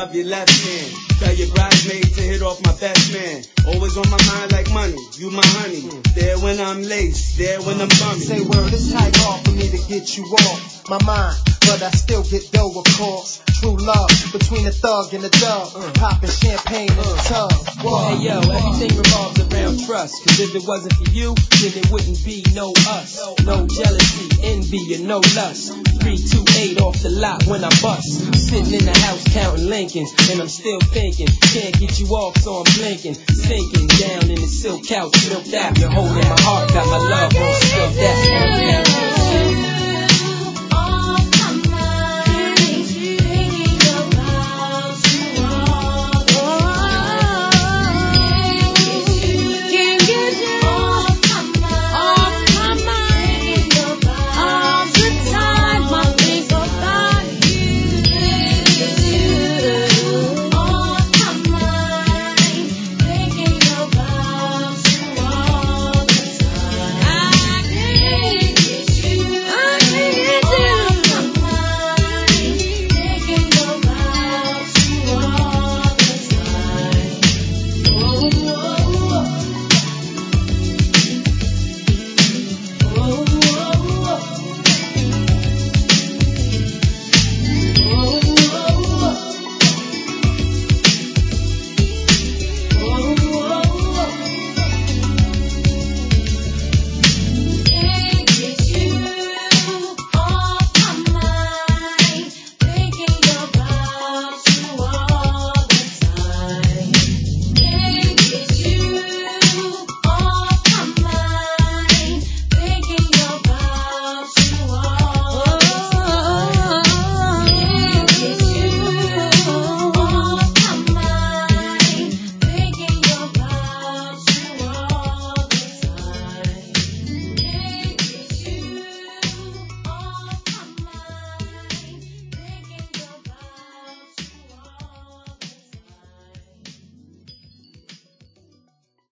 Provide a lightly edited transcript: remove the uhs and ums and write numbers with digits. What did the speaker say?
love your left hand. Tell your bridesmaid to hit off my best man. Always on my mind like money, you my honey. There when I'm laced, there when I'm bummy. Say word, it's tight hard for me to get you off my mind, but I still get dough, of course. True love between the thug and the dub, popping champagne in the tub. Whoa. Hey yo, everything revolves around trust. Cause if it wasn't for you, then it wouldn't be no us. No jealousy, envy, and no lust. 328 off the lot when I bust. Sitting in the house counting Lincolns, and I'm still thinking, can't get you off, so I'm blinking. Sinking down in the silk couch, milked out. You're holding my heart, got my love on silk that.